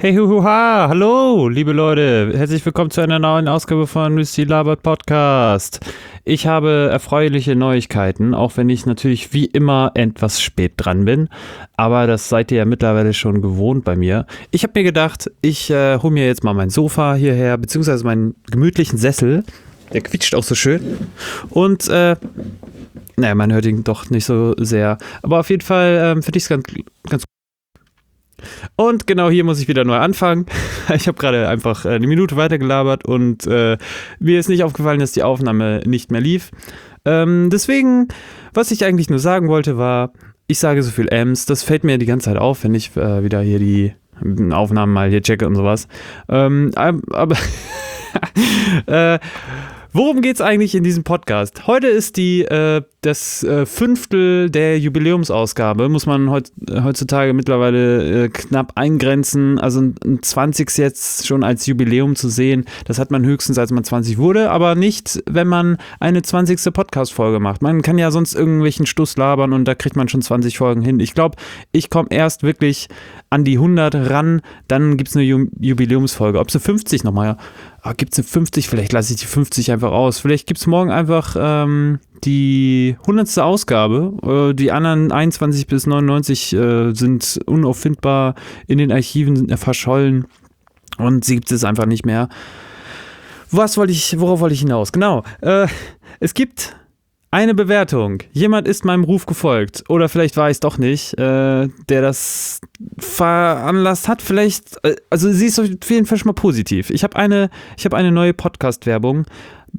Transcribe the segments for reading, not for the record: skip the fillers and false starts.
Hey, huhuha, hallo, liebe Leute. Herzlich willkommen zu einer neuen Ausgabe von Misty Labert Podcast. Ich habe erfreuliche Neuigkeiten, auch wenn ich natürlich wie immer etwas spät dran bin. Aber das seid ihr ja mittlerweile schon gewohnt bei mir. Ich habe mir gedacht, ich hole mir jetzt mal mein Sofa hierher, beziehungsweise meinen gemütlichen Sessel. Der quietscht auch so schön. Und, naja, man hört ihn doch nicht so sehr. Aber auf jeden Fall finde ich es ganz gut. Und genau hier muss ich wieder neu anfangen. Ich habe gerade einfach eine Minute weitergelabert und mir ist nicht aufgefallen, dass die Aufnahme nicht mehr lief. Deswegen, was ich eigentlich nur sagen wollte, war, ich sage so viel Ms, das fällt mir die ganze Zeit auf, wenn ich wieder hier die Aufnahmen mal hier checke und sowas. Aber worum geht's eigentlich in diesem Podcast? Heute ist das Fünftel der Jubiläumsausgabe, muss man heutzutage mittlerweile knapp eingrenzen. Also ein 20. jetzt schon als Jubiläum zu sehen, das hat man höchstens, als man 20 wurde, aber nicht, wenn man eine 20. Podcast-Folge macht. Man kann ja sonst irgendwelchen Stuss labern und da kriegt man schon 20 Folgen hin. Ich glaube, ich komme erst wirklich an die 100 ran, dann gibt es eine Jubiläumsfolge. Ob es eine 50 nochmal, gibt es eine 50? Vielleicht lasse ich die 50 einfach aus. Vielleicht gibt es morgen einfach die 100. Ausgabe. Die anderen 21 bis 99 sind unauffindbar in den Archiven verschollen und sie gibt es einfach nicht mehr. Worauf wollte ich hinaus? Genau. Es gibt eine Bewertung. Jemand ist meinem Ruf gefolgt. Oder vielleicht war ich es doch nicht, der das veranlasst hat. Vielleicht, also sie ist auf jeden Fall schon mal positiv. Ich habe eine neue Podcast-Bewertung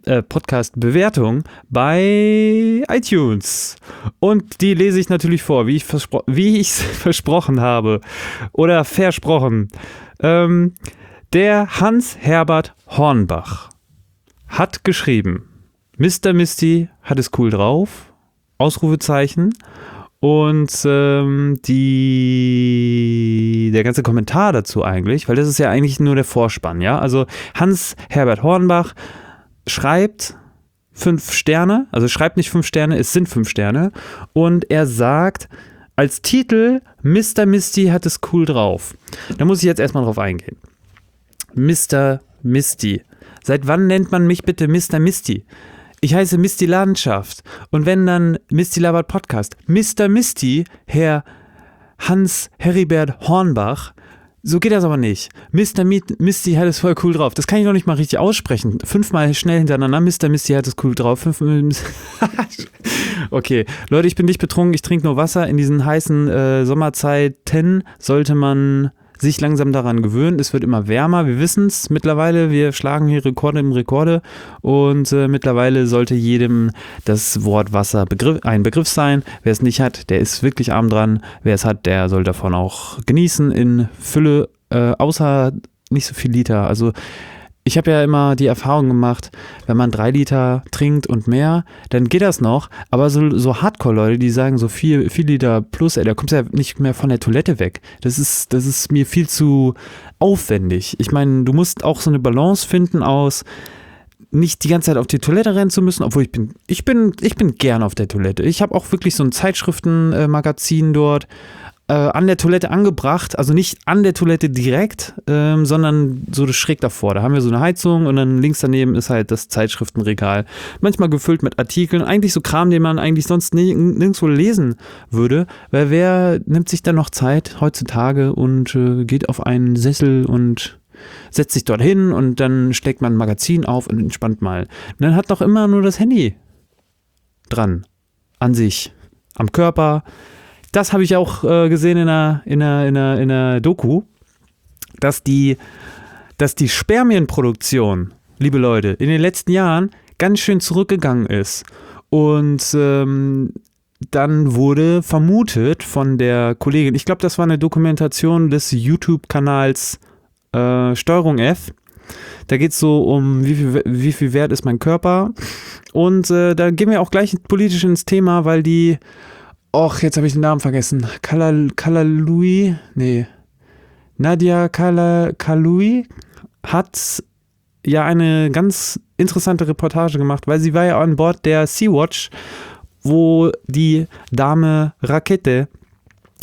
bei iTunes. Und die lese ich natürlich vor, wie ich es versprochen habe. Oder versprochen. Der Hans-Herbert Hornbach hat geschrieben: Mr. Misty hat es cool drauf, Ausrufezeichen, und der ganze Kommentar dazu eigentlich, weil das ist ja eigentlich nur der Vorspann, ja, also Hans-Herbert Hornbach schreibt 5 Sterne, also schreibt nicht 5 Sterne, es sind 5 Sterne, und er sagt als Titel, Mr. Misty hat es cool drauf. Da muss ich jetzt erstmal drauf eingehen. Mr. Misty. Seit wann nennt man mich bitte Mr. Misty? Ich heiße Misty Landschaft. Und wenn dann Misty Labert Podcast, Mr. Misty, Herr Hans Heribert Hornbach, so geht das aber nicht. Mr. Misty hat es voll cool drauf. Das kann ich noch nicht mal richtig aussprechen. 5-mal schnell hintereinander, Mr. Misty hat es cool drauf. 5-mal. Okay, Leute, ich bin nicht betrunken, ich trinke nur Wasser. In diesen heißen Sommerzeiten sollte man sich langsam daran gewöhnen. Es wird immer wärmer, wir wissen es mittlerweile, wir schlagen hier Rekorde im Rekorde und mittlerweile sollte jedem das Wort Wasser ein Begriff sein. Wer es nicht hat, der ist wirklich arm dran. Wer es hat, der soll davon auch genießen in Fülle, außer nicht so viel Liter. Also ich habe ja immer die Erfahrung gemacht, wenn man 3 Liter trinkt und mehr, dann geht das noch. Aber so Hardcore-Leute, die sagen so 4 Liter plus, da kommst du ja nicht mehr von der Toilette weg. Das ist mir viel zu aufwendig. Ich meine, du musst auch so eine Balance finden aus nicht die ganze Zeit auf die Toilette rennen zu müssen, obwohl ich bin gern auf der Toilette. Ich habe auch wirklich so ein Zeitschriftenmagazin dort an der Toilette angebracht, also nicht an der Toilette direkt, sondern so schräg davor. Da haben wir so eine Heizung und dann links daneben ist halt das Zeitschriftenregal. Manchmal gefüllt mit Artikeln, eigentlich so Kram, den man eigentlich sonst nirgendwo lesen würde, weil wer nimmt sich dann noch Zeit heutzutage und geht auf einen Sessel und setzt sich dort hin und dann schlägt man ein Magazin auf und entspannt mal. Und dann hat doch immer nur das Handy dran, an sich, am Körper. Das habe ich auch gesehen in einer Doku, dass die Spermienproduktion, liebe Leute, in den letzten Jahren ganz schön zurückgegangen ist. Und dann wurde vermutet von der Kollegin, ich glaube, das war eine Dokumentation des YouTube-Kanals Steuerung F. Da geht es so um, wie viel wert ist mein Körper. Und da gehen wir auch gleich politisch ins Thema, weil die jetzt habe ich den Namen vergessen. Nadia Kalalui hat ja eine ganz interessante Reportage gemacht, weil sie war ja an Bord der Sea-Watch, wo die Dame Rakete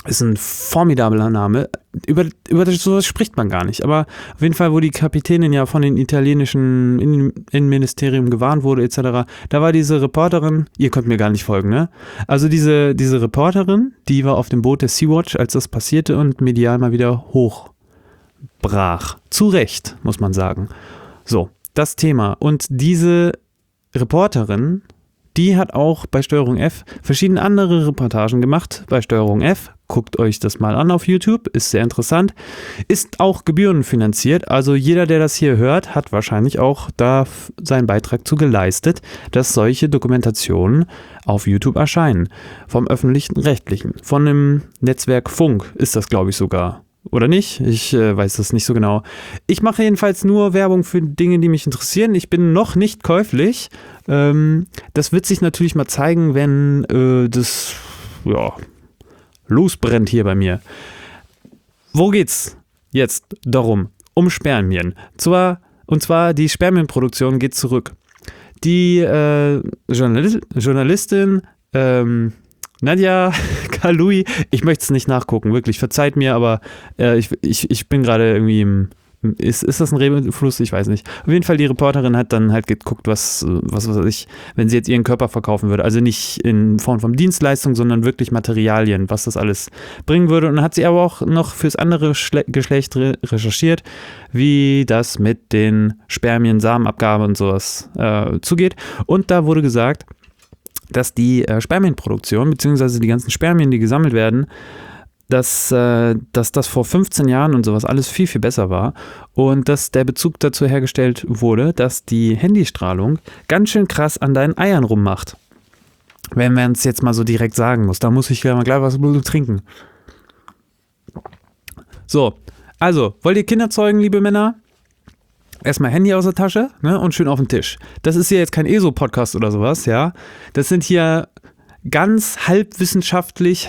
Ist ein formidabler Name. Über sowas spricht man gar nicht. Aber auf jeden Fall, wo die Kapitänin ja von den italienischen Innenministerium gewarnt wurde, etc., da war diese Reporterin, ihr könnt mir gar nicht folgen, ne? Also diese Reporterin, die war auf dem Boot der Sea-Watch, als das passierte und medial mal wieder hochbrach. Zu Recht, muss man sagen. So, das Thema. Und diese Reporterin, die hat auch bei Steuerung F verschiedene andere Reportagen gemacht. Bei Steuerung F, guckt euch das mal an auf YouTube, ist sehr interessant. Ist auch gebührenfinanziert, also jeder, der das hier hört, hat wahrscheinlich auch da seinen Beitrag zu geleistet, dass solche Dokumentationen auf YouTube erscheinen. Vom öffentlichen Rechtlichen, von dem Netzwerk Funk ist das, glaube ich, sogar. Oder nicht? Ich weiß das nicht so genau. Ich mache jedenfalls nur Werbung für Dinge, die mich interessieren. Ich bin noch nicht käuflich. Das wird sich natürlich mal zeigen, wenn das losbrennt hier bei mir. Wo geht's jetzt darum? Um Spermien. Und zwar die Spermienproduktion geht zurück. Die Journalistin Nadia Karoui, ich möchte es nicht nachgucken, wirklich, verzeiht mir, aber ich bin gerade irgendwie ist das ein Redefluss? Ich weiß nicht. Auf jeden Fall, die Reporterin hat dann halt geguckt, was weiß ich, wenn sie jetzt ihren Körper verkaufen würde, also nicht in Form von Dienstleistung, sondern wirklich Materialien, was das alles bringen würde. Und dann hat sie aber auch noch fürs andere Geschlecht recherchiert, wie das mit den Spermien, Samenabgabe und sowas zugeht. Und da wurde gesagt, dass die Spermienproduktion, beziehungsweise die ganzen Spermien, die gesammelt werden, dass das vor 15 Jahren und sowas alles viel, viel besser war und dass der Bezug dazu hergestellt wurde, dass die Handystrahlung ganz schön krass an deinen Eiern rummacht. Wenn man es jetzt mal so direkt sagen muss, da muss ich gleich was trinken. So, also, wollt ihr Kinder zeugen, liebe Männer? Erstmal Handy aus der Tasche, ne, und schön auf den Tisch. Das ist hier jetzt kein ESO-Podcast oder sowas, ja. Das sind hier ganz halbwissentlich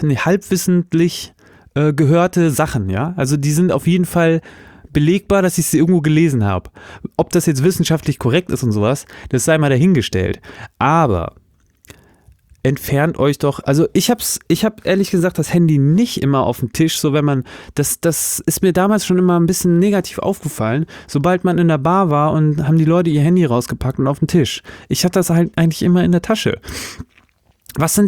gehörte Sachen, ja. Also die sind auf jeden Fall belegbar, dass ich sie irgendwo gelesen habe. Ob das jetzt wissenschaftlich korrekt ist und sowas, das sei mal dahingestellt. Aber entfernt euch doch, also ich habe ehrlich gesagt das Handy nicht immer auf dem Tisch, so wenn man, das ist mir damals schon immer ein bisschen negativ aufgefallen, sobald man in der Bar war und haben die Leute ihr Handy rausgepackt und auf den Tisch. Ich hatte das halt eigentlich immer in der Tasche. Was sind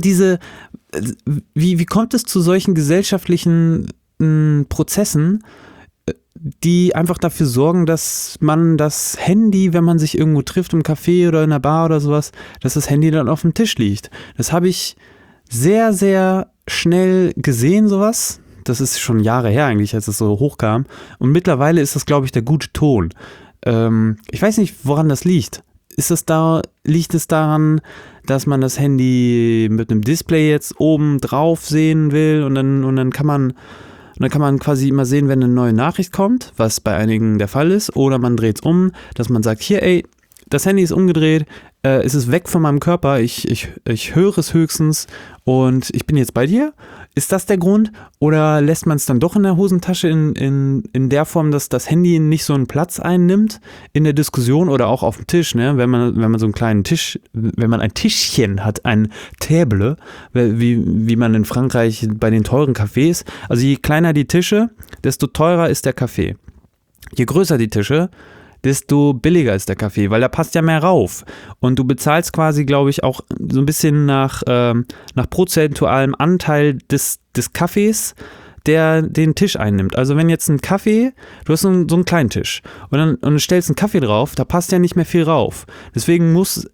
wie kommt es zu solchen gesellschaftlichen Prozessen, die einfach dafür sorgen, dass man das Handy, wenn man sich irgendwo trifft im Café oder in der Bar oder sowas, dass das Handy dann auf dem Tisch liegt. Das habe ich sehr, sehr schnell gesehen, sowas. Das ist schon Jahre her eigentlich, als es so hochkam. Und mittlerweile ist das, glaube ich, der gute Ton. Ich weiß nicht, woran das liegt. Liegt es daran, dass man das Handy mit einem Display jetzt oben drauf sehen will und dann kann man quasi immer sehen, wenn eine neue Nachricht kommt, was bei einigen der Fall ist, oder man dreht es um, dass man sagt, hier, ey, das Handy ist umgedreht, es ist weg von meinem Körper, ich höre es höchstens und ich bin jetzt bei dir. Ist das der Grund? Oder lässt man es dann doch in der Hosentasche in der Form, dass das Handy nicht so einen Platz einnimmt in der Diskussion oder auch auf dem Tisch, ne? Wenn man so einen kleinen Tisch, wenn man ein Tischchen hat, ein Table, wie man in Frankreich bei den teuren Cafés, also je kleiner die Tische, desto teurer ist der Kaffee. Je größer die Tische, desto billiger ist der Kaffee, weil da passt ja mehr rauf. Und du bezahlst quasi, glaube ich, auch so ein bisschen nach prozentualem Anteil des Kaffees, der den Tisch einnimmt. Also wenn jetzt ein Kaffee, du hast so einen kleinen Tisch und du stellst einen Kaffee drauf, da passt ja nicht mehr viel rauf. Deswegen muss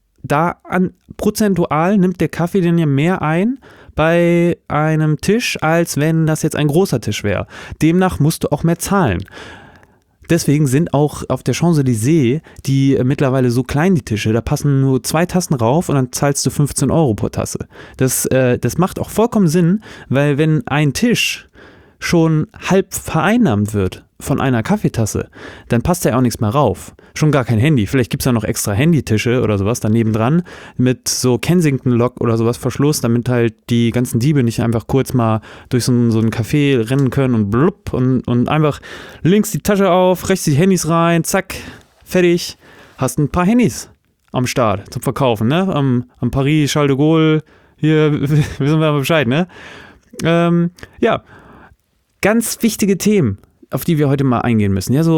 prozentual nimmt der Kaffee denn ja mehr ein bei einem Tisch, als wenn das jetzt ein großer Tisch wäre. Demnach musst du auch mehr zahlen. Deswegen sind auch auf der Champs-Élysées die mittlerweile so klein, die Tische, da passen nur 2 Tassen rauf und dann zahlst du 15 € pro Tasse. Das macht auch vollkommen Sinn, weil wenn ein Tisch schon halb vereinnahmt wird von einer Kaffeetasse, dann passt da ja auch nichts mehr rauf. Schon gar kein Handy. Vielleicht gibt es ja noch extra Handytische oder sowas daneben dran mit so Kensington-Lock oder sowas Verschluss, damit halt die ganzen Diebe nicht einfach kurz mal durch so ein Café rennen können und blub und einfach links die Tasche auf, rechts die Handys rein, zack, fertig. Hast ein paar Handys am Start zum Verkaufen, ne? Am Paris, Charles de Gaulle, hier wissen wir Bescheid, ne? Ja, ganz wichtige Themen, auf die wir heute mal eingehen müssen. Ja,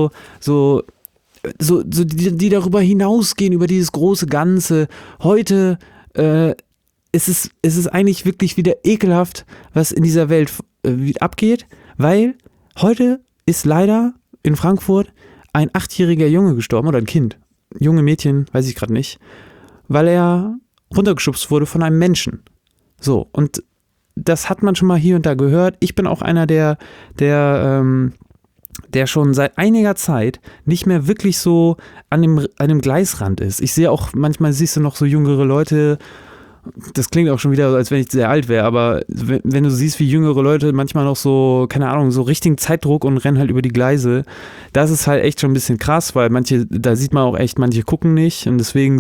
die darüber hinausgehen, über dieses große Ganze. Heute ist es eigentlich wirklich wieder ekelhaft, was in dieser Welt abgeht, weil heute ist leider in Frankfurt ein 8-jähriger Junge gestorben oder ein Kind, junge Mädchen, weiß ich gerade nicht, weil er runtergeschubst wurde von einem Menschen. So, und das hat man schon mal hier und da gehört. Ich bin auch einer, der schon seit einiger Zeit nicht mehr wirklich so an dem Gleisrand ist. Ich sehe auch, manchmal siehst du noch so jüngere Leute, das klingt auch schon wieder, als wenn ich sehr alt wäre, aber wenn du siehst, wie jüngere Leute manchmal noch so, keine Ahnung, so richtigen Zeitdruck und rennen halt über die Gleise, das ist halt echt schon ein bisschen krass, weil da sieht man auch echt, manche gucken nicht und deswegen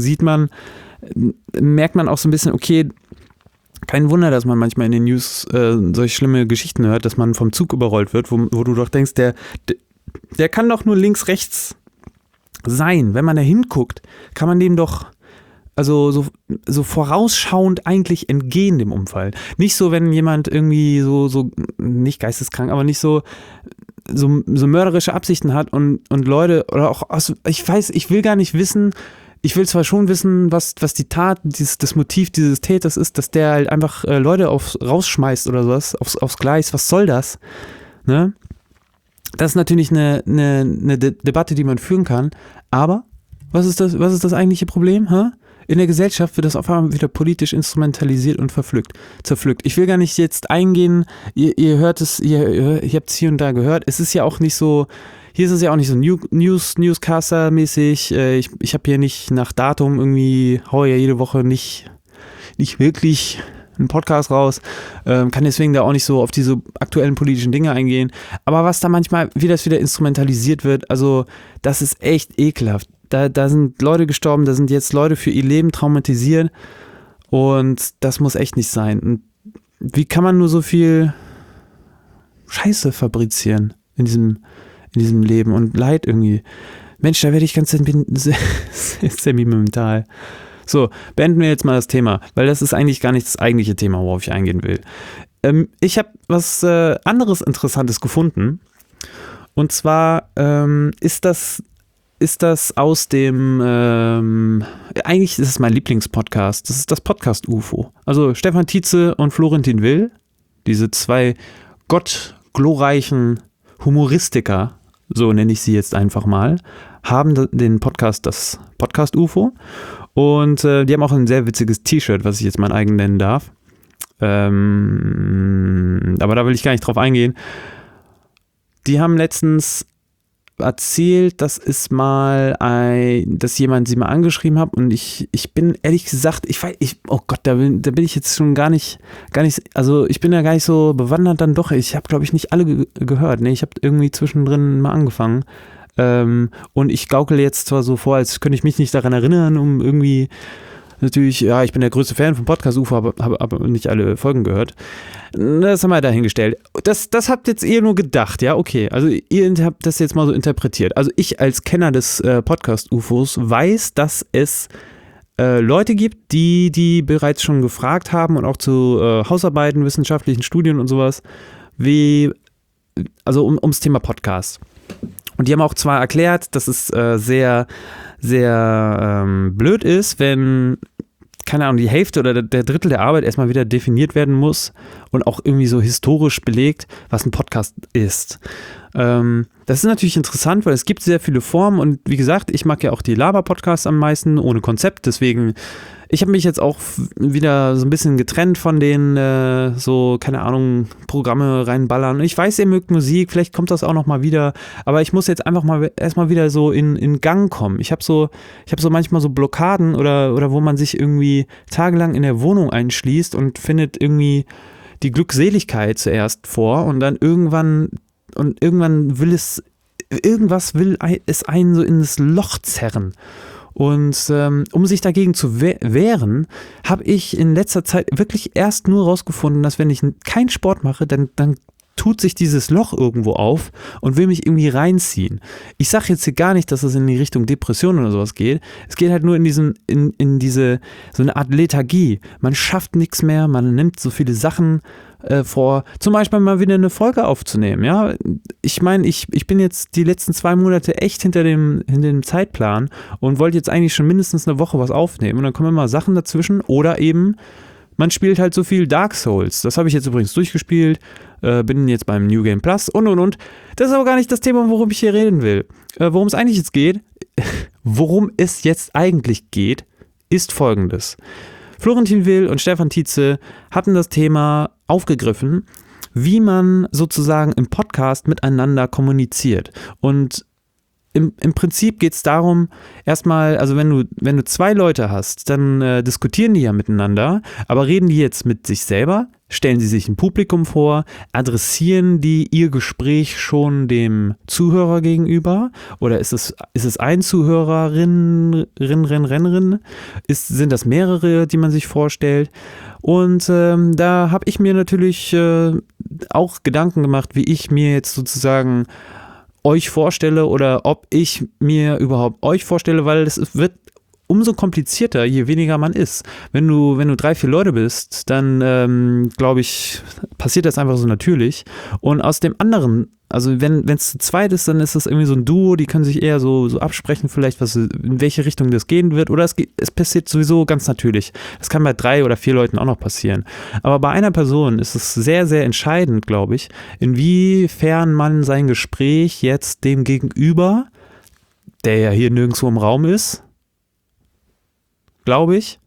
merkt man auch so ein bisschen, okay, kein Wunder, dass man manchmal in den News solche schlimme Geschichten hört, dass man vom Zug überrollt wird, wo du doch denkst, der kann doch nur links, rechts sein. Wenn man da hinguckt, kann man dem doch so vorausschauend eigentlich entgehen dem Unfall. Nicht so, wenn jemand irgendwie so nicht geisteskrank, aber nicht so mörderische Absichten hat und Leute, oder auch, ich will gar nicht wissen, ich will zwar schon wissen, was die Tat, das Motiv dieses Täters ist, dass der halt einfach Leute rausschmeißt oder sowas, aufs Gleis, was soll das? Ne? Das ist natürlich eine Debatte, die man führen kann, aber was ist das eigentliche Problem? In der Gesellschaft wird das auf einmal wieder politisch instrumentalisiert und zerpflückt. Ich will gar nicht jetzt eingehen, ihr hört es, ihr habt es hier und da gehört, es ist ja auch nicht so. Hier ist es ja auch nicht so Newscaster-mäßig. Ich habe hier nicht nach Datum irgendwie, haue ja jede Woche nicht wirklich einen Podcast raus. Kann deswegen da auch nicht so auf diese aktuellen politischen Dinge eingehen. Aber was da manchmal, wie das wieder instrumentalisiert wird, also das ist echt ekelhaft. Da sind Leute gestorben, da sind jetzt Leute für ihr Leben traumatisiert und das muss echt nicht sein. Und wie kann man nur so viel Scheiße fabrizieren in diesem Leben und Leid irgendwie. Mensch, da werde ich ganz sentimental. So, beenden wir jetzt mal das Thema, weil das ist eigentlich gar nicht das eigentliche Thema, worauf ich eingehen will. Ich habe was anderes Interessantes gefunden. Und zwar ist das aus dem, eigentlich ist es mein Lieblingspodcast, das ist das Podcast UFO. Also Stefan Tietze und Florentin Will, diese zwei gottglorreichen Humoristiker, so nenne ich sie jetzt einfach mal, haben den Podcast, das Podcast UFO, und die haben auch ein sehr witziges T-Shirt, was ich jetzt mein eigen nennen darf. Aber da will ich gar nicht drauf eingehen. Die haben letztens erzählt, dass jemand sie mal angeschrieben hat und ich bin ehrlich gesagt, oh Gott, da bin ich jetzt schon gar nicht, also ich bin ja gar nicht so bewandert dann doch, ich habe glaube ich nicht alle gehört, ne, ich habe irgendwie zwischendrin mal angefangen und ich gaukel jetzt zwar so vor, als könnte ich mich nicht daran erinnern, um irgendwie natürlich, ja, ich bin der größte Fan vom Podcast UFO, habe nicht alle Folgen gehört. Das haben wir dahingestellt. Das habt jetzt ihr nur gedacht, ja, okay. Also ihr habt das jetzt mal so interpretiert. Also ich als Kenner des Podcast UFOs weiß, dass es Leute gibt, die bereits schon gefragt haben und auch zu Hausarbeiten, wissenschaftlichen Studien und sowas, ums Thema Podcast. Und die haben auch zwar erklärt, dass es sehr, sehr blöd ist, wenn, keine Ahnung, die Hälfte oder der Drittel der Arbeit erstmal wieder definiert werden muss und auch irgendwie so historisch belegt, was ein Podcast ist. Das ist natürlich interessant, weil es gibt sehr viele Formen und wie gesagt, ich mag ja auch die Laber-Podcasts am meisten, ohne Konzept, deswegen, ich habe mich jetzt auch wieder so ein bisschen getrennt von den keine Ahnung, Programme reinballern. Ich weiß, ihr mögt Musik, vielleicht kommt das auch noch mal wieder, aber ich muss jetzt einfach mal erstmal wieder so in Gang kommen. Ich habe so manchmal so Blockaden oder wo man sich irgendwie tagelang in der Wohnung einschließt und findet irgendwie die Glückseligkeit zuerst vor und dann irgendwann will es einen so in das Loch zerren. Und um sich dagegen zu wehren, habe ich in letzter Zeit wirklich erst nur rausgefunden, dass wenn ich keinen Sport mache, dann tut sich dieses Loch irgendwo auf und will mich irgendwie reinziehen. Ich sage jetzt hier gar nicht, dass es in die Richtung Depression oder sowas geht. Es geht halt nur in diese, so eine Art Lethargie. Man schafft nichts mehr, man nimmt so viele Sachen vor, zum Beispiel mal wieder eine Folge aufzunehmen. Ja, ich meine, ich bin jetzt die letzten 2 Monate echt hinter dem Zeitplan und wollte jetzt eigentlich schon mindestens eine Woche was aufnehmen. Und dann kommen immer Sachen dazwischen oder eben man spielt halt so viel Dark Souls. Das habe ich jetzt übrigens durchgespielt, bin jetzt beim New Game Plus und. Das ist aber gar nicht das Thema, worum ich hier reden will. Worum es jetzt eigentlich geht, ist folgendes. Florentin Will und Stefan Tietze hatten das Thema aufgegriffen, wie man sozusagen im Podcast miteinander kommuniziert. Und im Prinzip geht es darum, erstmal, also wenn du 2 Leute hast, dann diskutieren die ja miteinander, aber reden die jetzt mit sich selber, stellen sie sich ein Publikum vor, adressieren die ihr Gespräch schon dem Zuhörer gegenüber oder ist es ein Zuhörerin, sind das mehrere, die man sich vorstellt? Und da habe ich mir natürlich auch Gedanken gemacht, wie ich mir jetzt sozusagen euch vorstelle oder ob ich mir überhaupt euch vorstelle, weil es wird umso komplizierter, je weniger man ist. Wenn du 3, 4 Leute bist, dann glaube ich, passiert das einfach so natürlich. Und aus dem anderen, also wenn es zu zweit ist, dann ist das irgendwie so ein Duo, die können sich eher so absprechen, vielleicht in welche Richtung das gehen wird. Oder es passiert sowieso ganz natürlich. Das kann bei 3 oder 4 Leuten auch noch passieren. Aber bei einer Person ist es sehr, sehr entscheidend, glaube ich, inwiefern man sein Gespräch jetzt dem Gegenüber, der ja hier nirgendwo im Raum ist, glaube ich,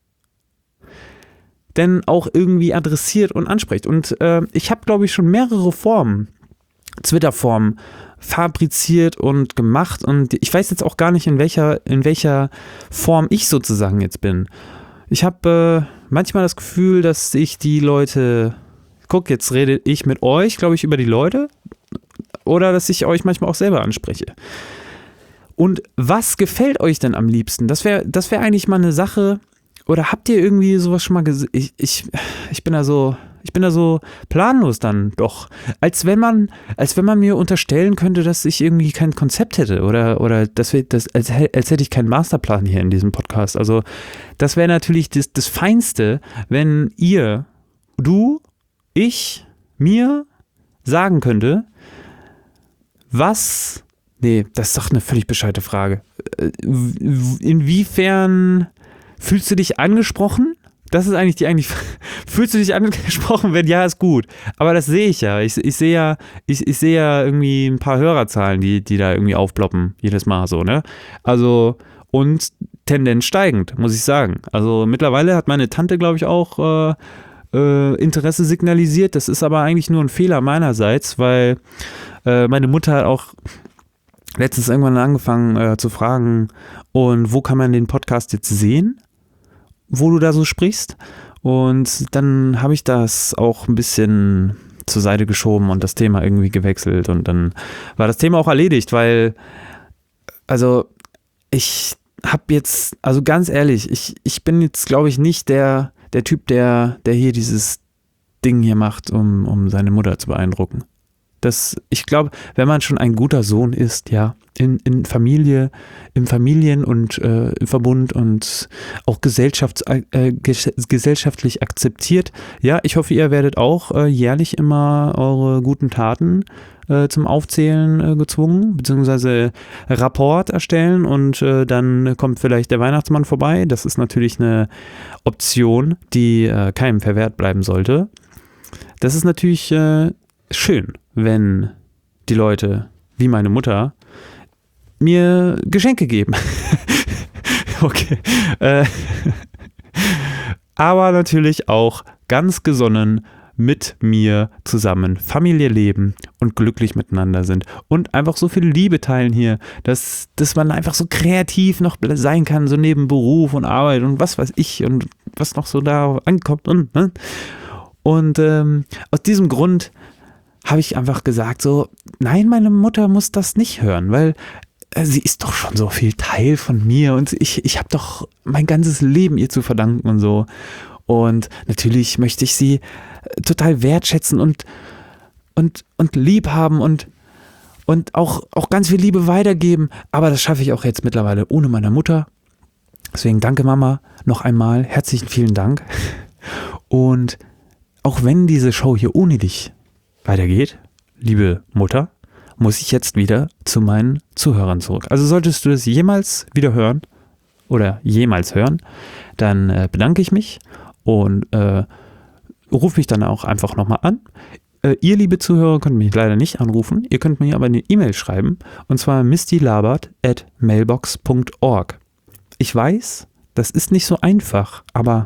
denn auch irgendwie adressiert und anspricht. Und ich habe, glaube ich, schon mehrere Twitter-Formen fabriziert und gemacht und ich weiß jetzt auch gar nicht, in welcher Form ich sozusagen jetzt bin. Ich habe manchmal das Gefühl, dass ich die Leute, jetzt rede ich mit euch, glaube ich, über die Leute oder dass ich euch manchmal auch selber anspreche. Und was gefällt euch denn am liebsten? Das wäre eigentlich mal eine Sache. Oder habt ihr irgendwie sowas schon mal gesehen? Ich bin da so planlos dann doch. Als wenn man mir unterstellen könnte, dass ich irgendwie kein Konzept hätte oder als hätte ich keinen Masterplan hier in diesem Podcast. Also das wäre natürlich das Feinste, wenn ich mir sagen könnte, nee, das ist doch eine völlig bescheuerte Frage. Inwiefern fühlst du dich angesprochen? Das ist eigentlich fühlst du dich angesprochen? Wenn ja, ist gut. Aber das sehe ich ja. Ich sehe ja irgendwie ein paar Hörerzahlen, die da irgendwie aufploppen jedes Mal so, ne? Also und Tendenz steigend, muss ich sagen. Also mittlerweile hat meine Tante, glaube ich, auch Interesse signalisiert. Das ist aber eigentlich nur ein Fehler meinerseits, weil meine Mutter hat auch letztens irgendwann angefangen zu fragen, und wo kann man den Podcast jetzt sehen, wo du da so sprichst? Und dann habe ich das auch ein bisschen zur Seite geschoben und das Thema irgendwie gewechselt und dann war das Thema auch erledigt, weil, also ich habe jetzt, also ganz ehrlich, ich bin jetzt, glaube ich, nicht der Typ, der hier dieses Ding hier macht, um seine Mutter zu beeindrucken. Ich glaube, wenn man schon ein guter Sohn ist, ja, in Familie, im Familien- und im Verbund und auch gesellschaftlich akzeptiert, ja, ich hoffe, ihr werdet auch jährlich immer eure guten Taten zum Aufzählen gezwungen, beziehungsweise Rapport erstellen und dann kommt vielleicht der Weihnachtsmann vorbei. Das ist natürlich eine Option, die keinem verwehrt bleiben sollte. Das ist natürlich schön, wenn die Leute, wie meine Mutter, mir Geschenke geben. Okay. Aber natürlich auch ganz gesonnen mit mir zusammen Familie leben und glücklich miteinander sind und einfach so viel Liebe teilen hier, dass man einfach so kreativ noch sein kann, so neben Beruf und Arbeit und was weiß ich und was noch so da ankommt und aus diesem Grund habe ich einfach gesagt so, nein, meine Mutter muss das nicht hören, weil sie ist doch schon so viel Teil von mir und ich habe doch mein ganzes Leben ihr zu verdanken und so. Und natürlich möchte ich sie total wertschätzen und lieb haben und auch ganz viel Liebe weitergeben. Aber das schaffe ich auch jetzt mittlerweile ohne meine Mutter. Deswegen danke Mama noch einmal. Herzlichen vielen Dank. Und auch wenn diese Show hier ohne dich weitergeht, liebe Mutter, muss ich jetzt wieder zu meinen Zuhörern zurück. Also solltest du das jemals wieder hören oder jemals hören, dann bedanke ich mich und ruf mich dann auch einfach nochmal an. Ihr, liebe Zuhörer, könnt mich leider nicht anrufen. Ihr könnt mir aber eine E-Mail schreiben und zwar mistylabert@mailbox.org. Ich weiß, das ist nicht so einfach, aber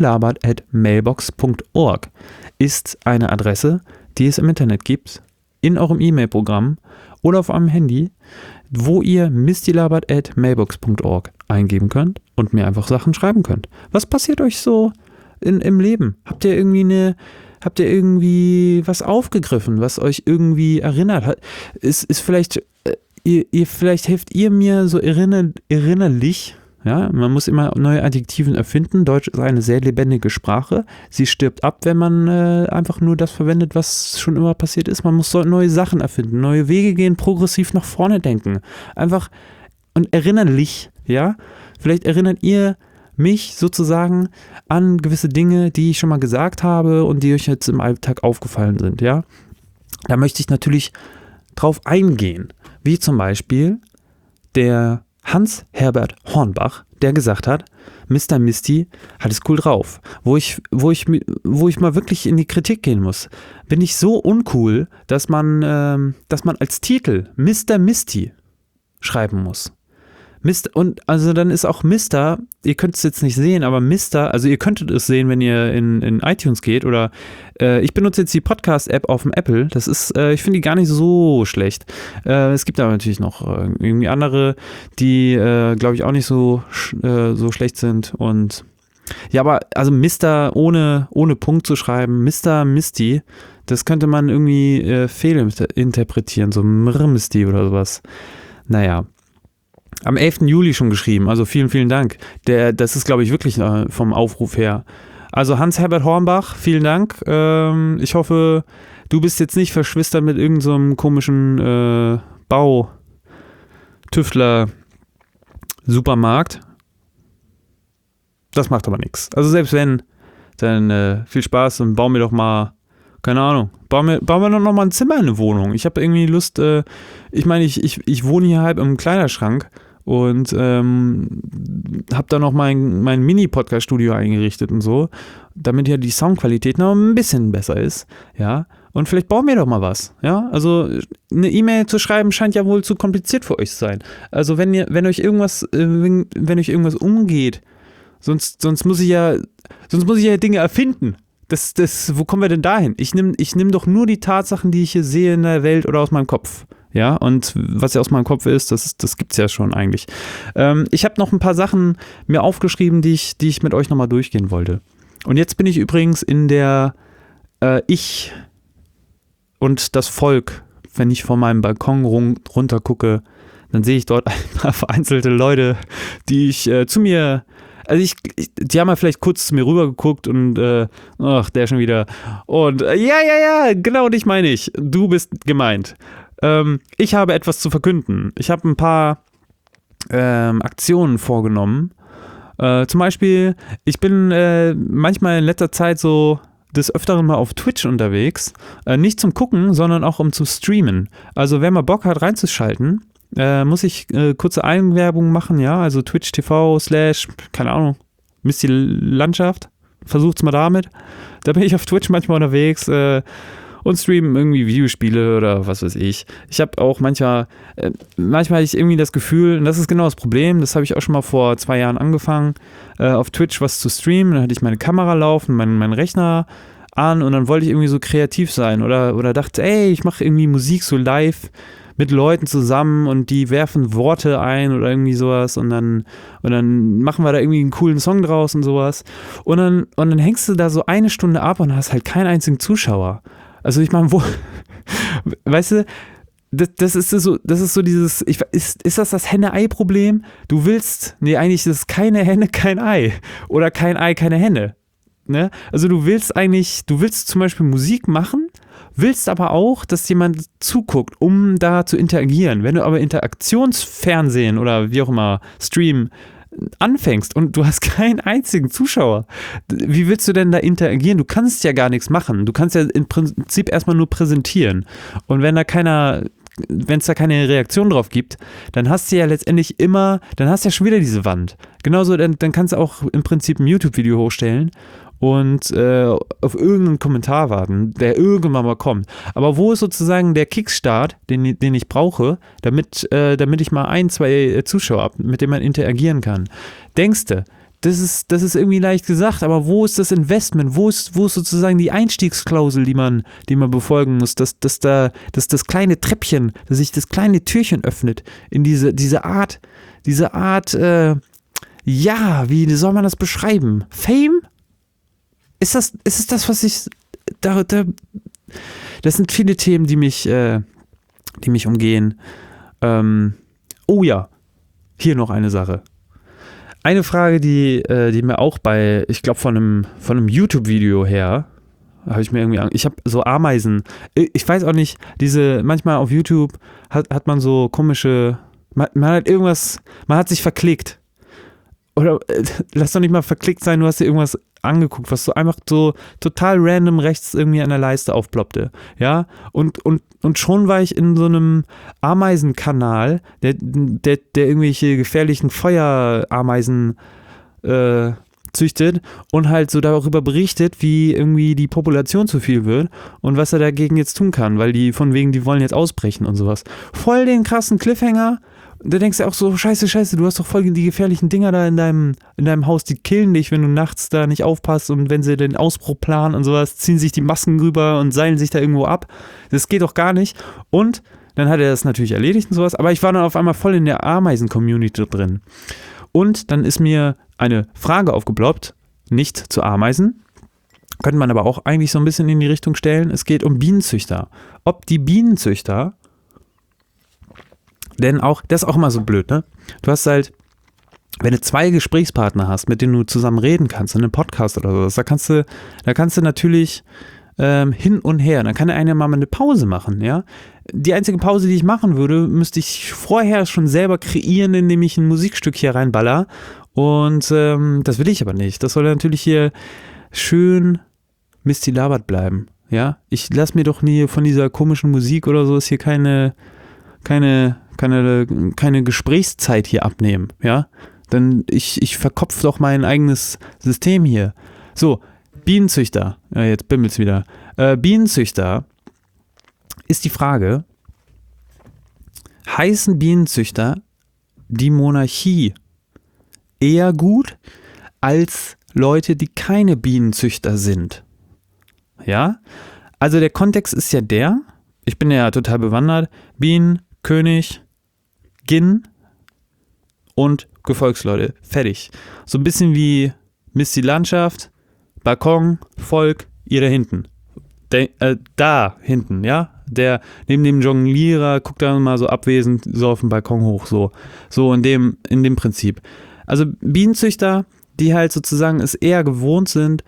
mistylabert@mailbox.org ist eine Adresse, die es im Internet gibt, in eurem E-Mail-Programm oder auf eurem Handy, wo ihr mistylabert@mailbox.org eingeben könnt und mir einfach Sachen schreiben könnt. Was passiert euch so im Leben? Habt ihr irgendwie was aufgegriffen, was euch irgendwie erinnert hat? Ist vielleicht, vielleicht helft ihr mir so erinnerlich. Ja, man muss immer neue Adjektiven erfinden. Deutsch ist eine sehr lebendige Sprache. Sie stirbt ab, wenn man einfach nur das verwendet, was schon immer passiert ist. Man muss so neue Sachen erfinden, neue Wege gehen, progressiv nach vorne denken. Einfach und erinnerlich, ja. Vielleicht erinnert ihr mich sozusagen an gewisse Dinge, die ich schon mal gesagt habe und die euch jetzt im Alltag aufgefallen sind, ja. Da möchte ich natürlich drauf eingehen, wie zum Beispiel der Hans-Herbert Hornbach, der gesagt hat, Mr. Misty hat es cool drauf. Wo ich mal wirklich in die Kritik gehen muss. Bin ich so uncool, dass man als Titel Mr. Misty schreiben muss. Und also dann ist auch Mr., ihr könnt es jetzt nicht sehen, aber Mr., also ihr könntet es sehen, wenn ihr in iTunes geht oder ich benutze jetzt die Podcast-App auf dem Apple, das ist, ich finde die gar nicht so schlecht. Es gibt aber natürlich noch irgendwie andere, die, glaube ich, auch nicht so schlecht sind und ja, aber also Mr. ohne Punkt zu schreiben, Mr. Misty, das könnte man irgendwie fehlinterpretieren, so Misty oder sowas. Naja. Am 11. Juli schon geschrieben, also vielen, vielen Dank. Das ist, glaube ich, wirklich vom Aufruf her. Also Hans-Herbert Hornbach, vielen Dank. Ich hoffe, du bist jetzt nicht verschwistert mit irgendeinem so komischen Bautüftler-Supermarkt. Das macht aber nichts. Also selbst wenn, dann viel Spaß und bau mir doch mal, keine Ahnung, bau mir doch noch mal ein Zimmer in eine Wohnung. Ich habe irgendwie Lust, ich meine, ich wohne hier halb im Kleiderschrank und habe da noch mein Mini-Podcast-Studio eingerichtet und so, damit ja die Soundqualität noch ein bisschen besser ist, ja. Und vielleicht bauen wir doch mal was, ja. Also eine E-Mail zu schreiben scheint ja wohl zu kompliziert für euch zu sein. Also wenn euch irgendwas umgeht, sonst muss ich ja Dinge erfinden. Wo kommen wir denn dahin? Ich nehm doch nur die Tatsachen, die ich hier sehe in der Welt oder aus meinem Kopf. Ja, und was ja aus meinem Kopf ist, das gibt's ja schon eigentlich. Ich habe noch ein paar Sachen mir aufgeschrieben, die ich mit euch nochmal durchgehen wollte. Und jetzt bin ich übrigens in der Ich und das Volk, wenn ich von meinem Balkon runter gucke, dann sehe ich dort ein paar vereinzelte Leute, die ich zu mir. Also die haben mal vielleicht kurz zu mir rübergeguckt und ach, der schon wieder. Und ja, genau dich meine ich. Du bist gemeint. Ich habe etwas zu verkünden. Ich habe ein paar Aktionen vorgenommen. Zum Beispiel, ich bin manchmal in letzter Zeit so des Öfteren mal auf Twitch unterwegs. Nicht zum Gucken, sondern auch um zu streamen. Also wer mal Bock hat reinzuschalten, muss ich kurze Eigenwerbung machen, ja, also Twitch TV / keine Ahnung, Misty Landschaft, versucht's mal damit. Da bin ich auf Twitch manchmal unterwegs und streamen irgendwie Videospiele oder was weiß ich. Ich habe auch manchmal hatte ich irgendwie das Gefühl, und das ist genau das Problem, das habe ich auch schon mal vor 2 Jahren angefangen, auf Twitch was zu streamen, dann hatte ich meine Kamera laufen, meinen Rechner an und dann wollte ich irgendwie so kreativ sein oder dachte, ey, ich mache irgendwie Musik so live mit Leuten zusammen und die werfen Worte ein oder irgendwie sowas und dann machen wir da irgendwie einen coolen Song draus und sowas und dann hängst du da so 1 Stunde ab und hast halt keinen einzigen Zuschauer. Also ich meine, weißt du, das ist so dieses, ist das Henne-Ei-Problem? Du willst, nee, eigentlich ist es keine Henne, kein Ei oder kein Ei, keine Henne. Ne? Also du willst zum Beispiel Musik machen, willst aber auch, dass jemand zuguckt, um da zu interagieren. Wenn du aber Interaktionsfernsehen oder wie auch immer, Stream anfängst und du hast keinen einzigen Zuschauer, wie willst du denn da interagieren? Du kannst ja gar nichts machen. Du kannst ja im Prinzip erstmal nur präsentieren. Und wenn es da keine Reaktion drauf gibt, dann hast du ja letztendlich dann hast du ja schon wieder diese Wand. Genauso, dann kannst du auch im Prinzip ein YouTube-Video hochstellen und auf irgendeinen Kommentar warten, der irgendwann mal kommt. Aber wo ist sozusagen der Kickstart, den ich brauche, damit ich mal 1, 2 Zuschauer habe, mit denen man interagieren kann? Denkst du, das ist irgendwie leicht gesagt, aber wo ist das Investment? Wo ist sozusagen die Einstiegsklausel, die man befolgen muss, dass das kleine Treppchen, dass sich das kleine Türchen öffnet in diese Art, wie soll man das beschreiben? Fame? Ist es das, was ich das sind viele Themen, die mich umgehen. Oh ja, hier noch eine Sache. Eine Frage, die mir auch ich glaube von einem YouTube-Video her, habe ich mir irgendwie, ich habe so Ameisen, ich weiß auch nicht, manchmal auf YouTube hat man so komische, man hat irgendwas, man hat sich verklickt. Oder lass doch nicht mal verklickt sein, du hast dir irgendwas angeguckt, was so einfach so total random rechts irgendwie an der Leiste aufploppte. Ja, und schon war ich in so einem Ameisenkanal, der irgendwelche gefährlichen Feuerameisen züchtet und halt so darüber berichtet, wie irgendwie die Population zu viel wird und was er dagegen jetzt tun kann, weil die wollen jetzt ausbrechen und sowas. Voll den krassen Cliffhanger. Da denkst du auch so, scheiße, du hast doch voll die gefährlichen Dinger da in deinem Haus, die killen dich, wenn du nachts da nicht aufpasst und wenn sie den Ausbruch planen und sowas, ziehen sich die Masken rüber und seilen sich da irgendwo ab. Das geht doch gar nicht. Und dann hat er das natürlich erledigt und sowas, aber ich war dann auf einmal voll in der Ameisen-Community drin. Und dann ist mir eine Frage aufgeploppt, nicht zu Ameisen, könnte man aber auch eigentlich so ein bisschen in die Richtung stellen, es geht um Bienenzüchter. Ob die Bienenzüchter, denn auch, das ist auch immer so blöd, ne? Du hast halt, wenn du 2 Gesprächspartner hast, mit denen du zusammen reden kannst, in einem Podcast oder sowas, da kannst du natürlich hin und her, dann kann der eine mal eine Pause machen, ja? Die einzige Pause, die ich machen würde, müsste ich vorher schon selber kreieren, indem ich ein Musikstück hier reinballer und das will ich aber nicht. Das soll natürlich hier schön Misty Labert bleiben, ja? Ich lasse mir doch nie von dieser komischen Musik oder so, ist hier keine Gesprächszeit hier abnehmen, ja? Denn ich verkopf doch mein eigenes System hier. So, Bienenzüchter, ja, jetzt bimmelt's wieder. Bienenzüchter ist die Frage, heißen Bienenzüchter die Monarchie eher gut als Leute, die keine Bienenzüchter sind? Ja? Also der Kontext ist ja ich bin ja total bewandert, Bienen, König, Gin und Gefolgsleute. Fertig. So ein bisschen wie Misty Landschaft, Balkon, Volk, ihr da hinten. Da hinten, ja? Der neben dem Jonglierer guckt dann mal so abwesend so auf den Balkon hoch, so in dem Prinzip. Also Bienenzüchter, die halt sozusagen es eher gewohnt sind,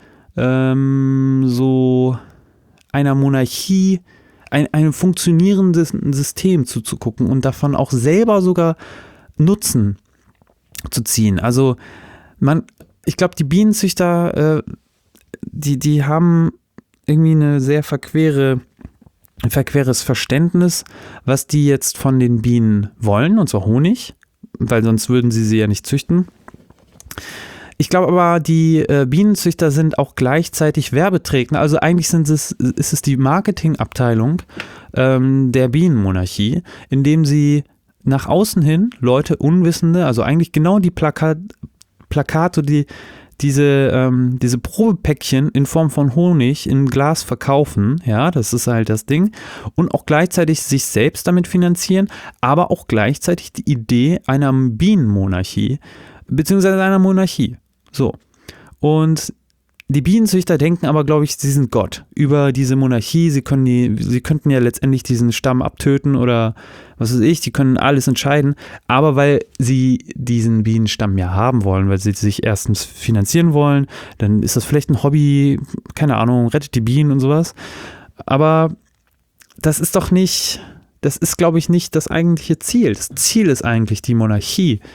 so einer Monarchie, einem funktionierenden System zuzugucken und davon auch selber sogar Nutzen zu ziehen. Also ich glaube, die Bienenzüchter, die haben irgendwie eine sehr verqueres Verständnis, was die jetzt von den Bienen wollen, und zwar Honig, weil sonst würden sie ja nicht züchten. Ich glaube aber, die Bienenzüchter sind auch gleichzeitig Werbeträger. Also eigentlich ist es die Marketingabteilung der Bienenmonarchie, indem sie nach außen hin Leute, Unwissende, also eigentlich genau die Plakate, diese Probepäckchen in Form von Honig in Glas verkaufen, ja, das ist halt das Ding, und auch gleichzeitig sich selbst damit finanzieren, aber auch gleichzeitig die Idee einer Bienenmonarchie, beziehungsweise einer Monarchie. So. Und die Bienenzüchter denken aber, glaube ich, sie sind Gott über diese Monarchie. Sie könnten ja letztendlich diesen Stamm abtöten oder was weiß ich, die können alles entscheiden. Aber weil sie diesen Bienenstamm ja haben wollen, weil sie sich erstens finanzieren wollen, dann ist das vielleicht ein Hobby, keine Ahnung, rettet die Bienen und sowas. Aber das ist, glaube ich, nicht das eigentliche Ziel. Das Ziel ist eigentlich die Monarchie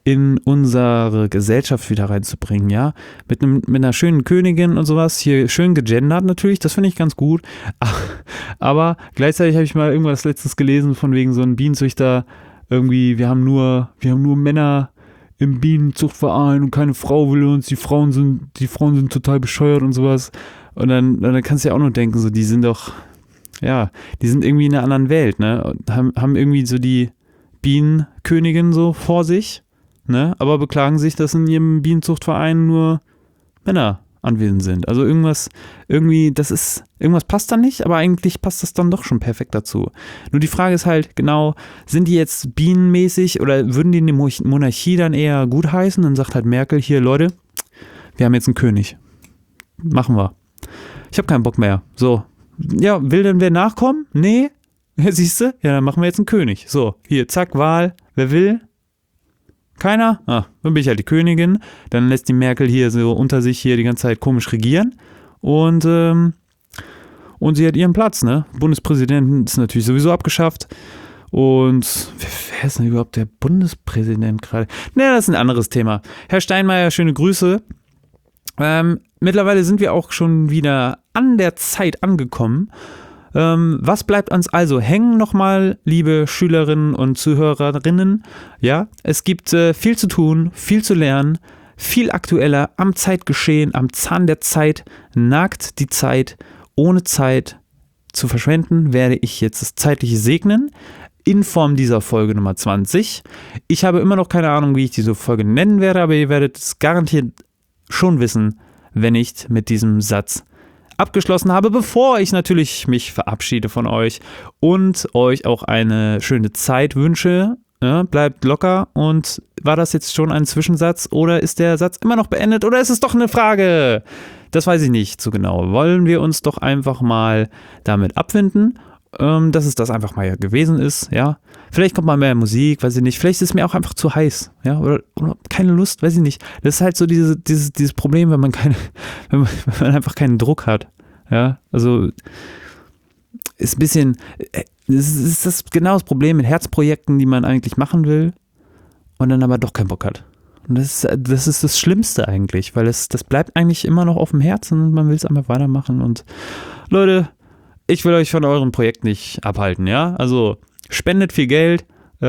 in unsere Gesellschaft wieder reinzubringen, ja. Mit einer schönen Königin und sowas, hier schön gegendert natürlich, das finde ich ganz gut. Aber gleichzeitig habe ich mal irgendwas letztens gelesen von wegen so einem Bienenzüchter, irgendwie, wir haben nur Männer im Bienenzuchtverein und keine Frau will uns, die Frauen sind total bescheuert und sowas. Und dann kannst du ja auch nur denken, so, die sind doch, ja, die sind irgendwie in einer anderen Welt, ne? Und haben irgendwie so die Bienenkönigin so vor sich, ne? Aber beklagen sich, dass in ihrem Bienenzuchtverein nur Männer anwesend sind. Also irgendwas passt da nicht, aber eigentlich passt das dann doch schon perfekt dazu. Nur die Frage ist halt genau, sind die jetzt bienenmäßig oder würden die eine Monarchie dann eher gutheißen? Dann sagt halt Merkel, hier Leute, wir haben jetzt einen König. Machen wir. Ich habe keinen Bock mehr. So, ja, will denn wer nachkommen? Nee. Siehst du? Ja, dann machen wir jetzt einen König. So, hier, zack, Wahl. Wer will? Keiner? Ah, dann bin ich halt die Königin. Dann lässt die Merkel hier so unter sich hier die ganze Zeit komisch regieren. Und sie hat ihren Platz, ne? Bundespräsidenten ist natürlich sowieso abgeschafft. Und wer ist denn überhaupt der Bundespräsident gerade? Naja, das ist ein anderes Thema. Herr Steinmeier, schöne Grüße. Mittlerweile sind wir auch schon wieder an der Zeit angekommen. Was bleibt uns also hängen nochmal, liebe Schülerinnen und Zuhörerinnen? Ja, es gibt viel zu tun, viel zu lernen, viel aktueller am Zeitgeschehen, am Zahn der Zeit, nagt die Zeit. Ohne Zeit zu verschwenden, werde ich jetzt das Zeitliche segnen, in Form dieser Folge Nummer 20. Ich habe immer noch keine Ahnung, wie ich diese Folge nennen werde, aber ihr werdet es garantiert schon wissen, wenn ich mit diesem Satz abgeschlossen habe, bevor ich natürlich mich verabschiede von euch und euch auch eine schöne Zeit wünsche. Ja, bleibt locker. Und war das jetzt schon ein Zwischensatz oder ist der Satz immer noch beendet oder ist es doch eine Frage? Das weiß ich nicht so genau. Wollen wir uns doch einfach mal damit abfinden, dass es das einfach mal gewesen ist, ja. Vielleicht kommt mal mehr Musik, weiß ich nicht. Vielleicht ist es mir auch einfach zu heiß, ja, oder keine Lust, weiß ich nicht. Das ist halt so dieses Problem, wenn man einfach keinen Druck hat, ja. Also ist ein bisschen, das ist das genau das Problem mit Herzprojekten, die man eigentlich machen will und dann aber doch keinen Bock hat. Und das ist das Schlimmste eigentlich, weil das bleibt eigentlich immer noch auf dem Herzen und man will es einfach weitermachen. Und Leute, ich will euch von eurem Projekt nicht abhalten, ja? Also spendet viel Geld,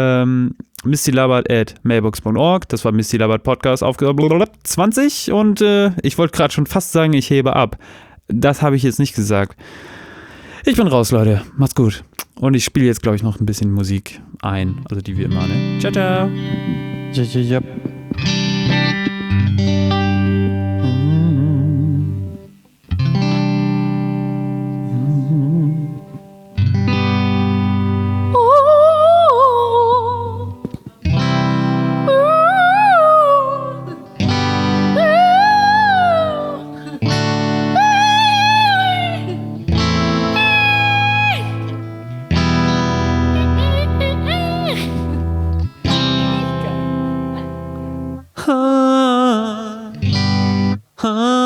mistylabert@mailbox.org, das war Misty Labert Podcast Aufgabe 20 und ich wollte gerade schon fast sagen, ich hebe ab. Das habe ich jetzt nicht gesagt. Ich bin raus, Leute. Macht's gut. Und ich spiele jetzt, glaube ich, noch ein bisschen Musik ein, also die wie immer, ne? Ciao, ciao. Ja. Huh?